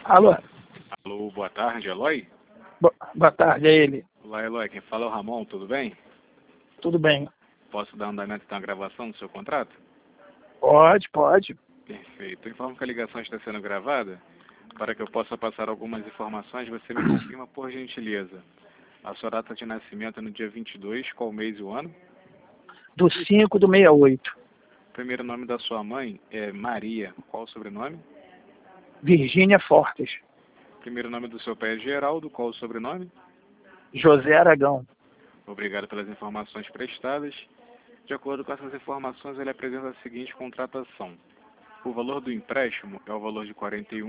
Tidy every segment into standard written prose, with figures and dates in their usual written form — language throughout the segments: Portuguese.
Alô? Alô, boa tarde, Eloy? Boa tarde, é ele. Olá, Eloy, quem fala é o Ramon, tudo bem? Tudo bem? Posso dar andamento na gravação do seu contrato? Pode. Perfeito. Informo que a ligação está sendo gravada. Para que eu possa passar algumas informações, você me confirma por gentileza. A sua data de nascimento é no dia 22, qual o mês e o ano? Do 5 do 68. O primeiro nome da sua mãe é Maria. Qual o sobrenome? Virgínia Fortes. O primeiro nome do seu pai é Geraldo. Qual o sobrenome? José Aragão. Obrigado pelas informações prestadas. De acordo com essas informações, ele apresenta a seguinte contratação. O valor do empréstimo é o valor de R$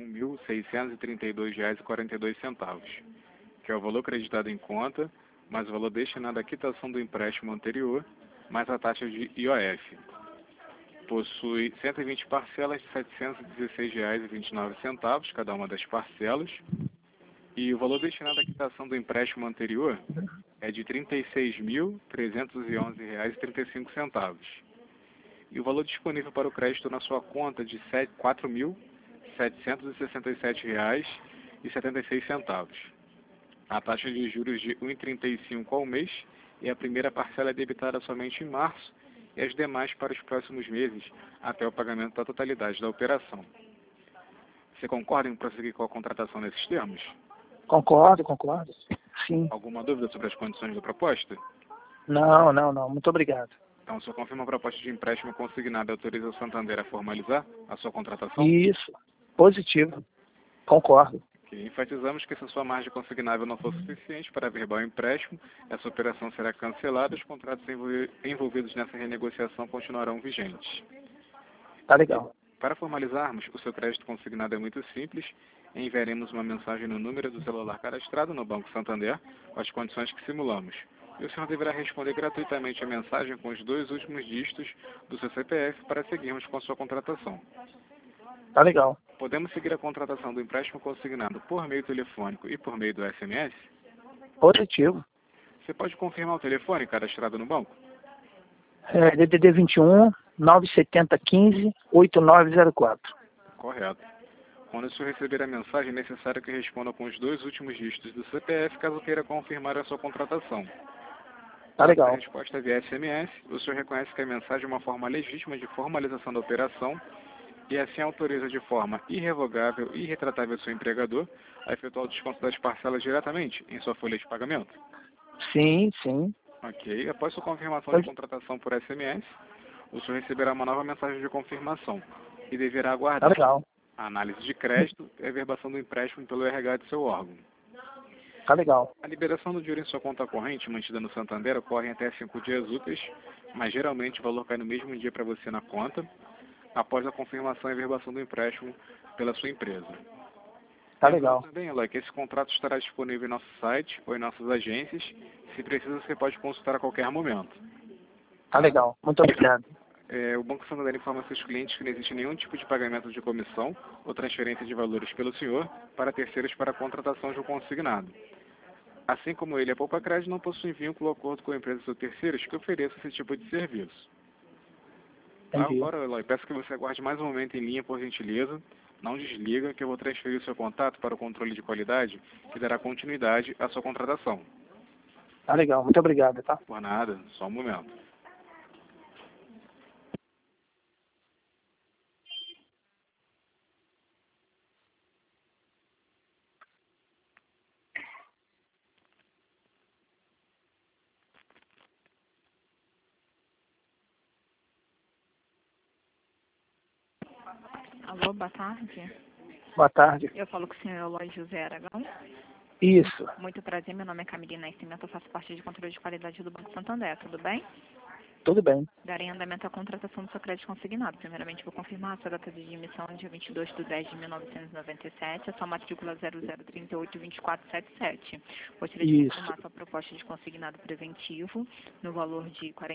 41.632,42, que é o valor creditado em conta, mais o valor destinado à quitação do empréstimo anterior, mais a taxa de IOF. Possui 120 parcelas de R$ 716,29, cada uma das parcelas, e o valor destinado à quitação do empréstimo anterior é de R$ 36.311,35. E o valor disponível para o crédito na sua conta de R$ 4.767,76. A taxa de juros de 1,35 ao mês e a primeira parcela é debitada somente em março e as demais para os próximos meses, até o pagamento da totalidade da operação. Você concorda em prosseguir com a contratação nesses termos? Concordo. Sim. Alguma dúvida sobre as condições da proposta? Não. Muito obrigado. Então, se eu confirmo a proposta de empréstimo consignado, autoriza o Santander a formalizar a sua contratação? Isso. Positivo. Concordo. Okay. Enfatizamos que se a sua margem consignável não for suficiente para averbar o empréstimo, essa operação será cancelada e os contratos envolvidos nessa renegociação continuarão vigentes. Tá legal. Para formalizarmos, o seu crédito consignado é muito simples. Enviaremos uma mensagem no número do celular cadastrado no Banco Santander com as condições que simulamos. E o senhor deverá responder gratuitamente a mensagem com os 2 últimos dígitos do seu CPF para seguirmos com a sua contratação. Tá legal. Podemos seguir a contratação do empréstimo consignado por meio telefônico e por meio do SMS? Positivo. Você pode confirmar o telefone cadastrado no banco? DDD 21 970 15 8904. Correto. Quando o senhor receber a mensagem, é necessário que responda com os 2 últimos dígitos do CPF caso queira confirmar a sua contratação. Tá legal. A resposta é via SMS. O senhor reconhece que a mensagem é uma forma legítima de formalização da operação e assim autoriza de forma irrevogável e irretratável seu empregador a efetuar o desconto das parcelas diretamente em sua folha de pagamento? Sim. Ok. Após sua confirmação de contratação por SMS, o senhor receberá uma nova mensagem de confirmação e deverá Tá aguardar legal. a análise de crédito e a averbação do empréstimo pelo RH de seu órgão. Tá legal. A liberação do dinheiro em sua conta corrente, mantida no Santander, ocorre em até 5 dias úteis, mas geralmente o valor cai no mesmo dia para você na conta, após a confirmação e averbação do empréstimo pela sua empresa. Tá legal. Também, Eloy, que esse contrato estará disponível em nosso site ou em nossas agências. Se precisa, você pode consultar a qualquer momento. Tá legal. Muito obrigado. O Banco Santander informa seus clientes que não existe nenhum tipo de pagamento de comissão ou transferência de valores pelo senhor para terceiros para a contratação de um consignado. Assim como ele, a Poupa Crédito não possui vínculo ou acordo com empresas ou terceiros que ofereçam esse tipo de serviço. Entendi. Agora, Eloy, peço que você aguarde mais um momento em linha, por gentileza. Não desliga, que eu vou transferir o seu contato para o controle de qualidade, que dará continuidade à sua contratação. Tá legal. Muito obrigado, tá? Por nada, só um momento. Alô, boa tarde. Boa tarde. Eu falo com o senhor Eloy José Aragão. Isso. Muito prazer, meu nome é Camille Nascimento, eu faço parte de controle de qualidade do Banco Santander, tudo bem? Tudo bem. Darei andamento à contratação do seu crédito consignado. Primeiramente, vou confirmar a sua data de admissão no dia 22/10/1997, a sua matrícula 00382477. Gostaria de Isso. confirmar a sua proposta de consignado preventivo no valor de R$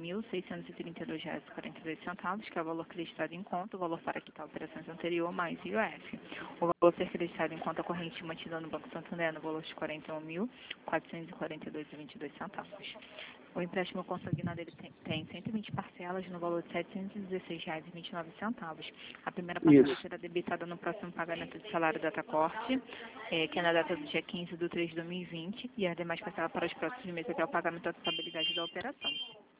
41.632,42, que é o valor creditado em conta, o valor para quitar operações anterior, mais IOF. O valor a ser creditado em conta corrente mantida no Banco Santander no valor de R$ 41.442,22. O empréstimo consignado ele tem 120 parcelas no valor de R$ 716,29. A primeira parcela será debitada no próximo pagamento de salário data corte, que é na data do dia 15/3/2020, e as demais parcelas para os próximos meses até o pagamento da totalidade da operação.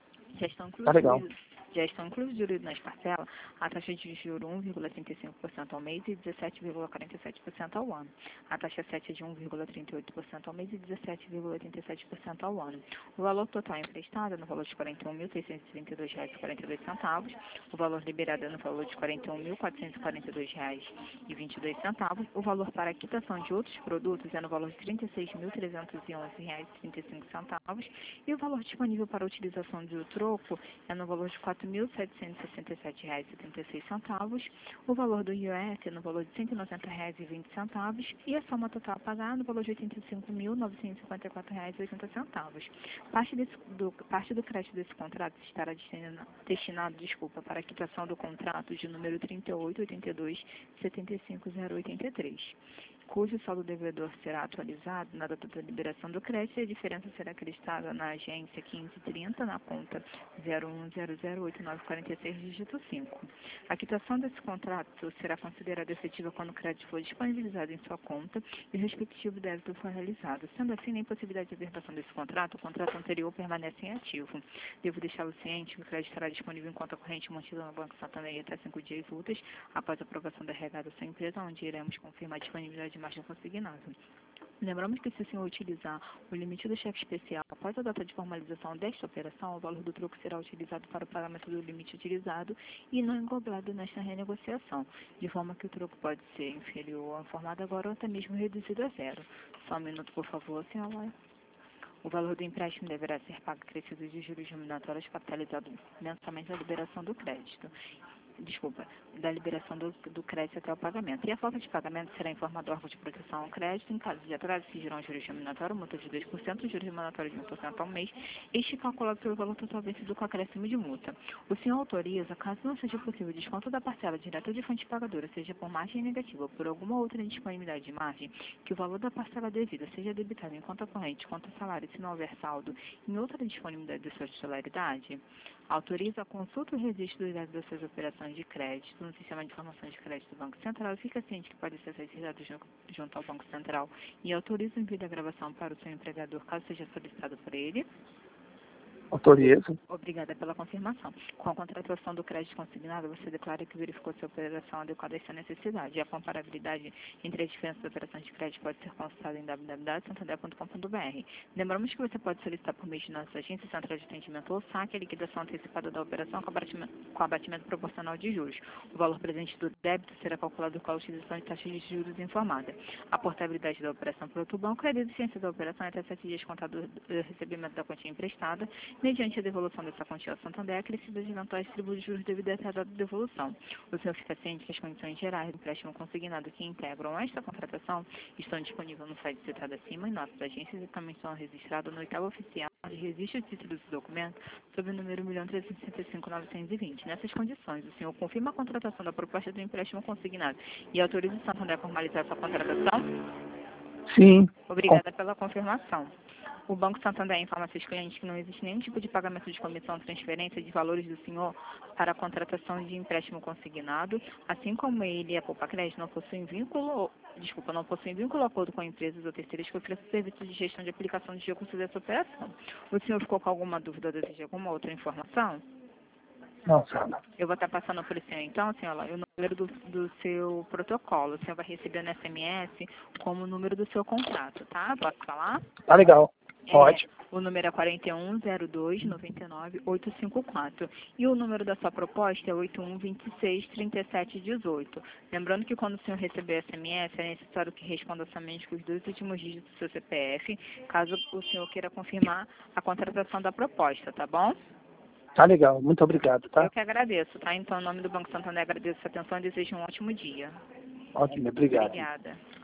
Já estão incluídos nas parcelas a taxa de juros 1,35% ao mês e 17,47% ao ano. A taxa 7 é de 1,38% ao mês e 17,87% ao ano. O valor total emprestado é no valor de R$ 41.632,42. O valor liberado é no valor de R$ 41.442,22. O valor para a quitação de outros produtos é no valor de R$ 36.311,35. E o valor disponível para a utilização do troco é no valor de R$ 4.767,76, o valor do IOF é no valor de R$ 190,20 e a soma total a pagar no valor de R$ 85.954,80. Parte do crédito desse contrato estará destinado para a quitação do contrato de número 3882-75083. Cujo saldo devedor será atualizado na data da liberação do crédito e a diferença será acreditada na agência 1530, na conta 01008946, dígito 5. A quitação desse contrato será considerada efetiva quando o crédito for disponibilizado em sua conta e o respectivo débito for realizado. Sendo assim, na impossibilidade de averbação desse contrato, o contrato anterior permanece em ativo. Devo deixá-lo ciente que o crédito estará disponível em conta corrente mantida no Banco Santander até 5 dias úteis após a aprovação da regada da sua empresa, onde iremos confirmar a disponibilidade de margem consignada. Lembramos que se o senhor utilizar o limite do cheque especial após a data de formalização desta operação, o valor do troco será utilizado para o pagamento do limite utilizado e não englobado nesta renegociação, de forma que o troco pode ser inferior ao informado agora ou até mesmo reduzido a zero. Só um minuto, por favor, senhora. O valor do empréstimo deverá ser pago acrescido de juros remuneratórios capitalizado mensalmente da liberação do crédito. Da liberação do crédito até o pagamento. E a falta de pagamento será informado ao órgão de proteção ao crédito. Em caso de atraso, exigirão juros remuneratórios, multa de 2%, juros remuneratórios de 1% ao mês, este calculado pelo valor total vencido com acréscimo de multa. O senhor autoriza, caso não seja possível desconto da parcela direta de fonte pagadora, seja por margem negativa ou por alguma outra indisponibilidade de margem, que o valor da parcela devida seja debitado em conta corrente, conta salário, se não houver saldo, em outra disponibilidade de sua titularidade. Autoriza a consulta e registro dos dados das suas operações de crédito no sistema de informações de crédito do Banco Central e fica ciente que pode ser solicitado junto ao Banco Central e autoriza o envio da gravação para o seu empregador, caso seja solicitado por ele. Autorizo. Obrigada pela confirmação. Com a contratação do crédito consignado, você declara que verificou se a operação adequada a essa necessidade. E a comparabilidade entre as diferenças de operações de crédito pode ser consultada em www.santander.com.br. Lembramos que você pode solicitar por meio de nossa agência, central de atendimento ou saque, a liquidação antecipada da operação com abatimento proporcional de juros. O valor presente do débito será calculado com a utilização de taxa de juros informada. A portabilidade da operação por outro banco é a deficiência da operação até 7 dias contado do recebimento da quantia emprestada, mediante a devolução dessa quantia ao Santander, acrescidas de eventuais tributos de juros devido à data de devolução. O senhor fica ciente que as condições gerais do empréstimo consignado que integram esta contratação estão disponíveis no site citado acima em nossas agências e também são registradas no oitavo oficial de registro de títulos e documentos sob o número 1.365.920. Nessas condições, o senhor confirma a contratação da proposta do empréstimo consignado e autoriza o Santander a formalizar sua contratação? Sim. Obrigada pela confirmação. O Banco Santander informa a seus clientes que não existe nenhum tipo de pagamento de comissão ou transferência de valores do senhor para a contratação de empréstimo consignado, assim como ele e a Poupa Crédito não possuem vínculo ou acordo com empresas ou terceiros que ofereçam serviços de gestão de aplicação de recursos dessa operação. O senhor ficou com alguma dúvida ou deseja alguma outra informação? Não, senhora. Eu vou estar passando por o senhor, então, senhora, o número do seu protocolo. O senhor vai receber no SMS como o número do seu contrato, tá? Posso falar? Tá legal. Pode. O número é 4102-99-854. E o número da sua proposta é 8126-3718. Lembrando que quando o senhor receber SMS, é necessário que responda somente com os 2 últimos dígitos do seu CPF, caso o senhor queira confirmar a contratação da proposta, tá bom? Tá legal. Muito obrigado, tá? Eu que agradeço, tá? Então, em nome do Banco Santander, agradeço a sua atenção e desejo um ótimo dia. Ótimo, obrigado. Obrigada.